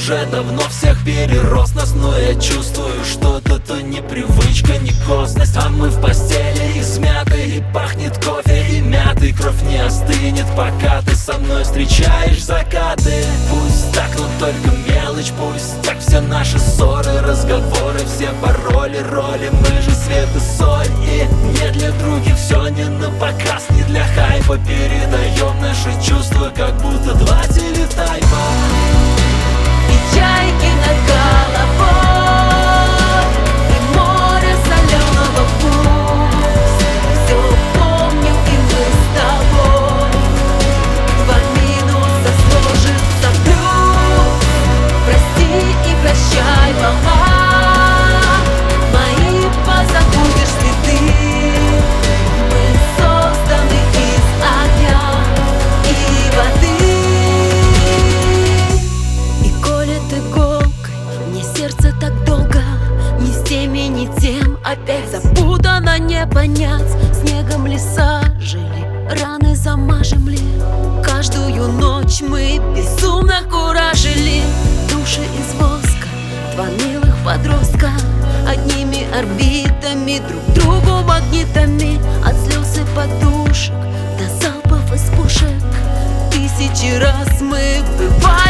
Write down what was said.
уже давно всех перерос нас. Но я чувствую, что это не привычка, не косность. А мы в постели измяты, и пахнет кофе и мятой. Кровь не остынет, пока ты со мной встречаешь закаты. Пусть так, но только мелочь, пусть так все наши ссоры, разговоры, все пароли, роли. Мы же свет и соль, и не для других все не на показ, не для хайпа. Передаем наши чувства, как будто два телетайпа. И чайки над головой, и море соленого вкус. Все помню, и мы с тобой. Два минуса сложится в плюс. Прости и прощай, мама, мои позабудешь следы. Мы созданы из огня и воды. И колет иголкой мне сердце так долго, ни с теми, ни тем опять запутано, не понять. Снегом леса жили, раны замажем ли? Каждую ночь мы безумно куражили. Души из воска, два милых подростка, одними орбитами, друг другу магнитами. От слез и подушек до залпов из пушек тысячи раз мы бывали.